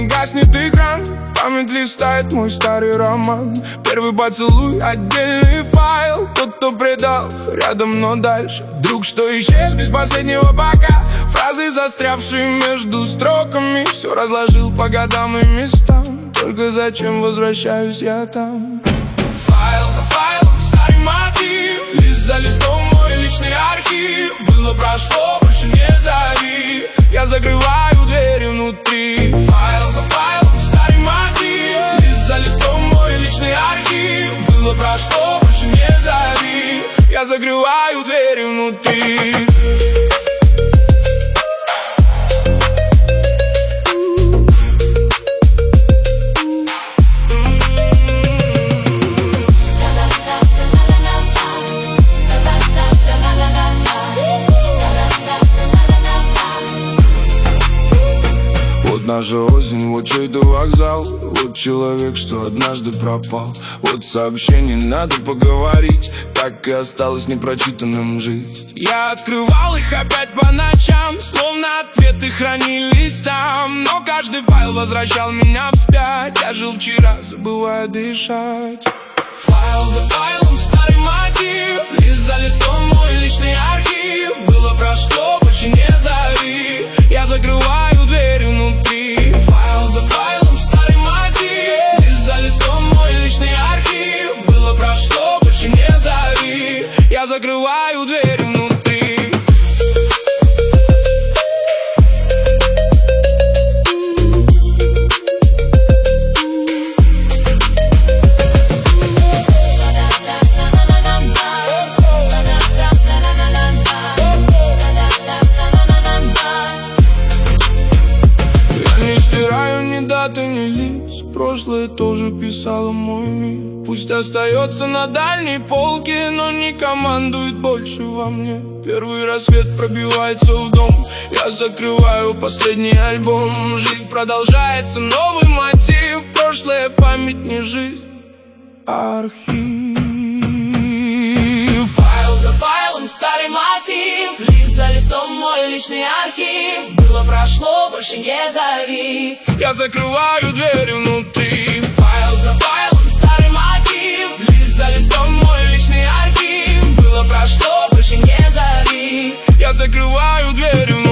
не гаснет экран, память листает мой старый роман. Первый поцелуй, отдельный файл. Тот, кто предал, рядом, но дальше. Друг, что исчез без последнего пока. Фразы, застрявшие между строками. Все разложил по годам и местам. Только зачем возвращаюсь я там? Файл за файлом, старый мотив. Лист за листом, мой личный архив. Было, прошло, больше не зови. Я закрываю двери внутри. Файл за файлом, старый мотив. Лист за листом, мой личный архив. Было, прошло, больше не зови. Я закрываю двери внутри. Наша осень, вот чей-то вокзал. Вот человек, что однажды пропал. Вот сообщение, надо поговорить. Так и осталось непрочитанным жизнь. Я открывал их опять по ночам, словно ответы хранились там. Но каждый файл возвращал меня вспять. Я жил вчера, забывая дышать. Файл за файлом, старый мотив. Лист за листом, мой личный архив. Было, прошло, больше не зови. Я закрываю дверь внутри. Файл за файлом, старый мотив. Лист за листом, мой личный архив. Было, прошло, больше не зови. Я закрываю дверь внутри. Даты, не лиц, прошлое тоже писало мой мир. Пусть остается на дальней полке, но не командует больше во мне. Первый рассвет пробивается в дом. Я закрываю последний альбом. Жизнь продолжается, новый мотив. Прошлое, память, не жизнь, а архив. Файл за файлом, старый мотив. Лист за листом, мой личный архив. Было, прошло, больше не зови. Я закрываю двери внутри. Файл за файлом, старый мотив. Лист за листом, мой личный архив. Было, прошло, больше не зови. Я закрываю двери внутри.